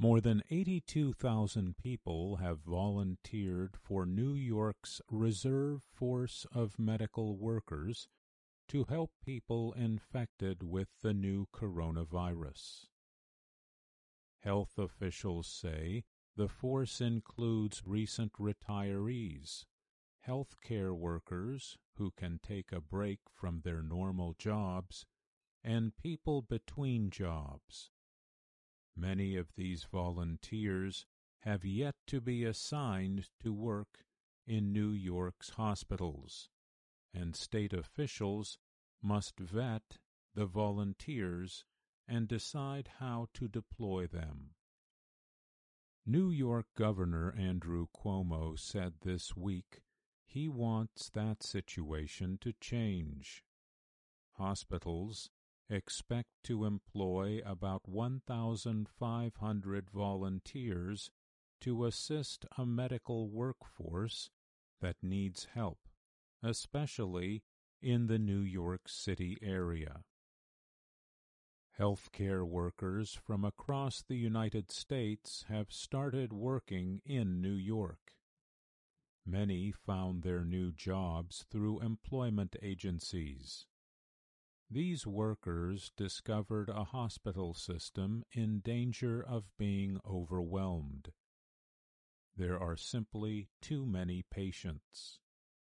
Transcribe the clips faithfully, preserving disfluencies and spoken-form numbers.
More than eighty-two thousand people have volunteered for New York's Reserve Force of Medical Workers to help people infected with the new coronavirus. Health officials say the force includes recent retirees, healthcare workers who can take a break from their normal jobs, and people between jobs. Many of these volunteers have yet to be assigned to work in New York's hospitals, and state officials must vet the volunteers and decide how to deploy them. New York Governor Andrew Cuomo said this week he wants that situation to change. Hospitals expect to employ about one thousand five hundred volunteers to assist a medical workforce that needs help, especially in the New York City area. Healthcare workers from across the United States have started working in New York. Many found their new jobs through employment agencies. These workers discovered a hospital system in danger of being overwhelmed. There are simply too many patients.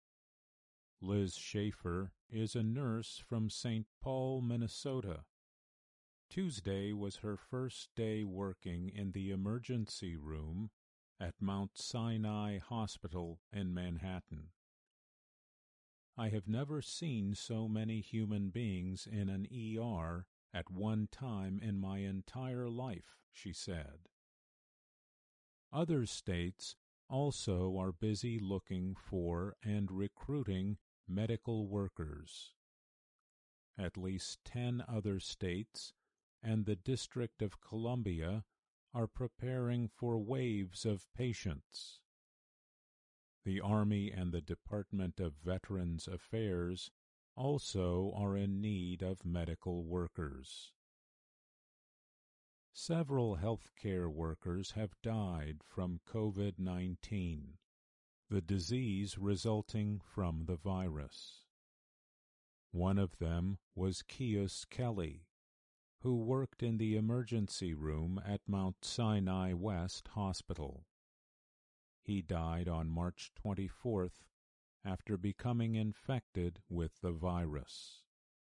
Liz Schaefer is a nurse from Saint Paul, Minnesota. Tuesday was her first day working in the emergency room at Mount Sinai Hospital in Manhattan. I have never seen so many human beings in an E R at one time in my entire life, she said. Other states also are busy looking for and recruiting medical workers. At least ten other states and the District of Columbia are preparing for waves of patients. The Army and the Department of Veterans Affairs also are in need of medical workers. Several healthcare workers have died from COVID nineteen, the disease resulting from the virus. One of them was Keus Kelly, who worked in the emergency room at Mount Sinai West Hospital. He died on March twenty-fourth after becoming infected with the virus.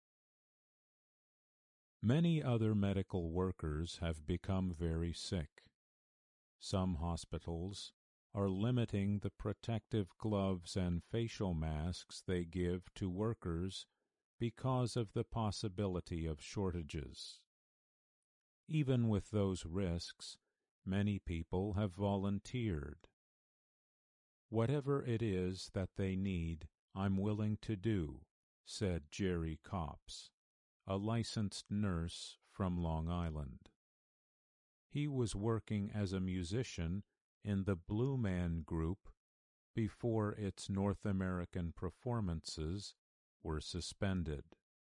Many other medical workers have become very sick. Some hospitals are limiting the protective gloves and facial masks they give to workers because of the possibility of shortages. Even with those risks, many people have volunteered. Whatever it is that they need, I'm willing to do, said Jerry Copps, a licensed nurse from Long Island. He was working as a musician in the Blue Man Group before its North American performances were suspended.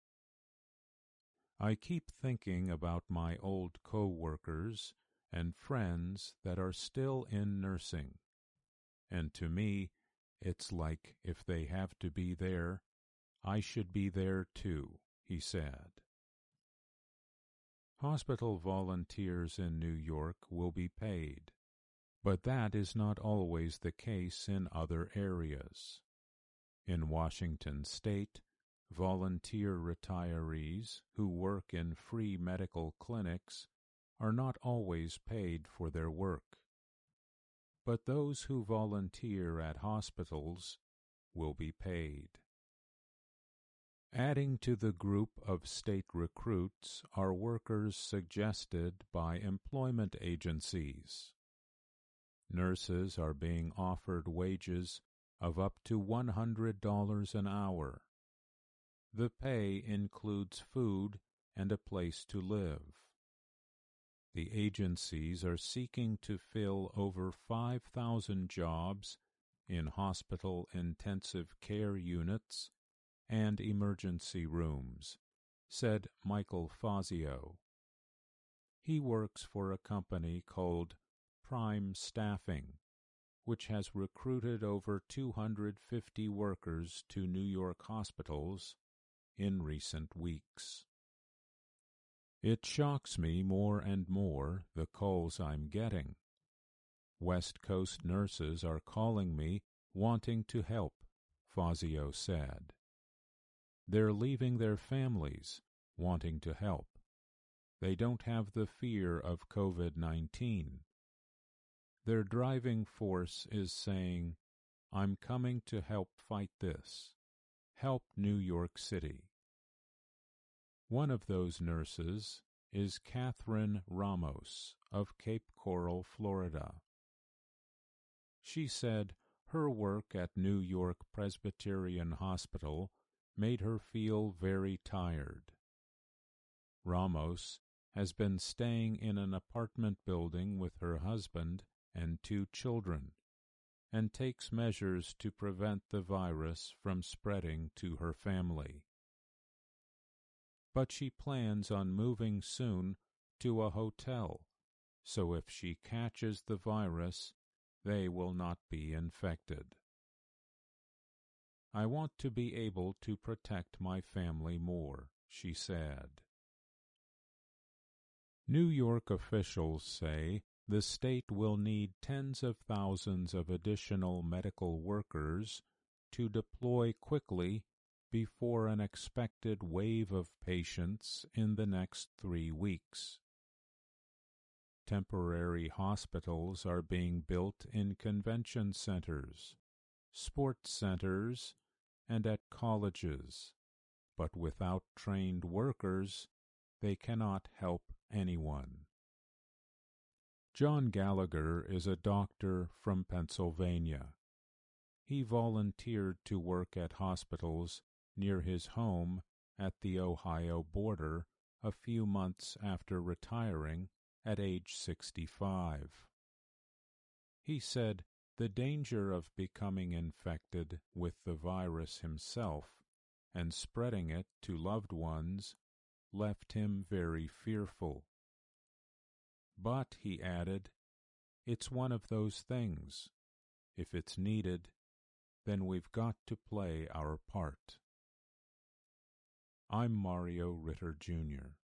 I keep thinking about my old co-workers and friends that are still in nursing, and to me, it's like if they have to be there, I should be there too, he said. Hospital volunteers in New York will be paid, but that is not always the case in other areas. In Washington State, volunteer retirees who work in free medical clinics are not always paid for their work. But those who volunteer at hospitals will be paid. Adding to the group of state recruits are workers suggested by employment agencies. Nurses are being offered wages of up to one hundred dollars an hour. The pay includes food and a place to live. The agencies are seeking to fill over five thousand jobs in hospital intensive care units and emergency rooms, said Michael Fazio. He works for a company called Prime Staffing, which has recruited over two hundred fifty workers to New York hospitals in recent weeks. It shocks me more and more, the calls I'm getting. West Coast nurses are calling me wanting to help, Fazio said. They're leaving their families, wanting to help. They don't have the fear of COVID nineteen. Their driving force is saying, I'm coming to help fight this. Help New York City. One of those nurses is Catherine Ramos of Cape Coral, Florida. She said her work at New York Presbyterian Hospital made her feel very tired. Ramos has been staying in an apartment building with her husband and two children, and takes measures to prevent the virus from spreading to her family. But she plans on moving soon to a hotel, so if she catches the virus, they will not be infected. I want to be able to protect my family more, she said. New York officials say the state will need tens of thousands of additional medical workers to deploy quickly before an expected wave of patients in the next three weeks. Temporary hospitals are being built in convention centers, sports centers, and at colleges, but without trained workers, they cannot help anyone. John Gallagher is a doctor from Pennsylvania. He volunteered to work at hospitals near his home at the Ohio border a few months after retiring at age sixty-five. He said the danger of becoming infected with the virus himself and spreading it to loved ones left him very fearful. But, he added, it's one of those things. If it's needed, then we've got to play our part. I'm Mario Ritter, Junior